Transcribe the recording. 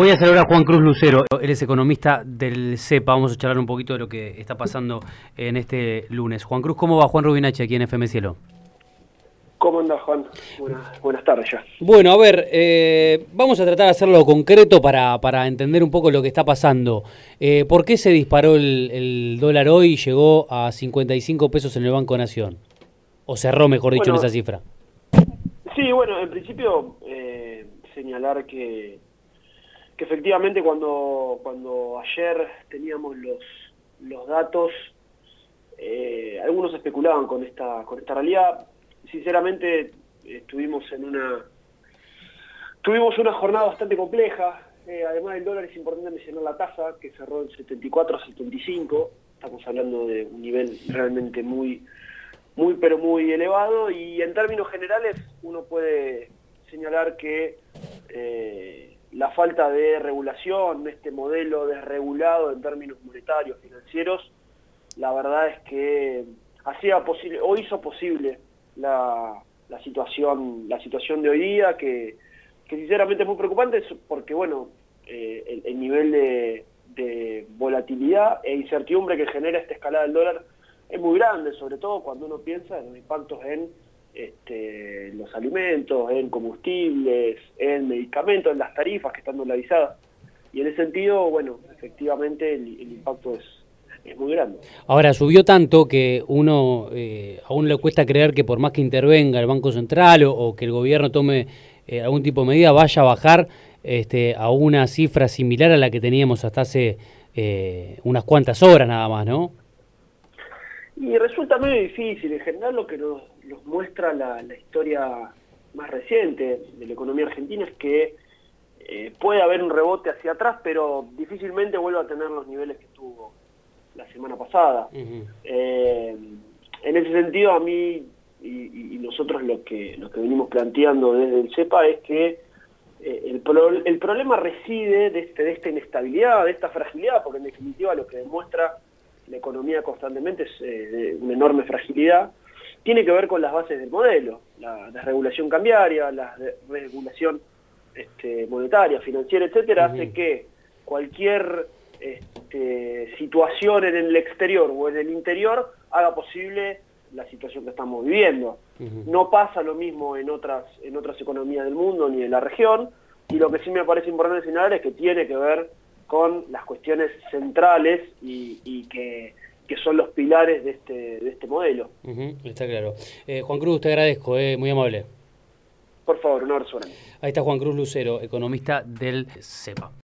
Voy a saludar a Juan Cruz Lucero, él es economista del CEPA. Vamos a charlar un poquito de lo que está pasando en este lunes. Juan Cruz, ¿cómo va? Juan Rubinache aquí en FM Cielo. ¿Cómo andás, Juan? Buenas tardes ya. Bueno, a ver, vamos a tratar de hacerlo concreto para entender un poco lo que está pasando. ¿Por qué se disparó el dólar hoy y llegó a 55 pesos en el Banco Nación? O cerró, mejor dicho, en esa cifra. Sí, bueno, en principio señalar que efectivamente cuando ayer teníamos los datos, algunos especulaban con esta realidad. Sinceramente tuvimos una jornada bastante compleja. Además del dólar es importante mencionar la tasa, que cerró en 74,75. Estamos hablando de un nivel realmente muy pero muy elevado, y en términos generales uno puede señalar que la falta de regulación, este modelo desregulado en términos monetarios, financieros, la verdad es que hizo posible la situación de hoy día, que sinceramente es muy preocupante, porque bueno, el nivel de volatilidad e incertidumbre que genera esta escalada del dólar es muy grande, sobre todo cuando uno piensa en los impactos en los alimentos, en combustibles, en medicamentos, en las tarifas que están dolarizadas. Y en ese sentido, bueno, efectivamente el impacto es muy grande. Ahora, subió tanto que aún le cuesta creer que por más que intervenga el Banco Central o que el gobierno tome algún tipo de medida, vaya a bajar a una cifra similar a la que teníamos hasta hace unas cuantas horas nada más, ¿no? Y resulta medio difícil. En general lo que nos muestra la historia más reciente de la economía argentina es que puede haber un rebote hacia atrás, pero difícilmente vuelva a tener los niveles que tuvo la semana pasada. Uh-huh. En ese sentido, a mí y nosotros lo que venimos planteando desde el CEPA es que el problema reside de esta inestabilidad, de esta fragilidad, porque en definitiva lo que demuestra la economía constantemente es una enorme fragilidad. Tiene que ver con las bases del modelo, la desregulación cambiaria, la desregulación monetaria, financiera, etcétera, Uh-huh. hace que cualquier situación en el exterior o en el interior haga posible la situación que estamos viviendo. Uh-huh. No pasa lo mismo en otras economías del mundo ni de la región, y lo que sí me parece importante señalar es que tiene que ver con las cuestiones centrales y que son los pilares de este modelo. Uh-huh, está claro. Juan Cruz, te agradezco, muy amable. Por favor, un abrazo grande. Ahí está Juan Cruz Lucero, economista del CEPA.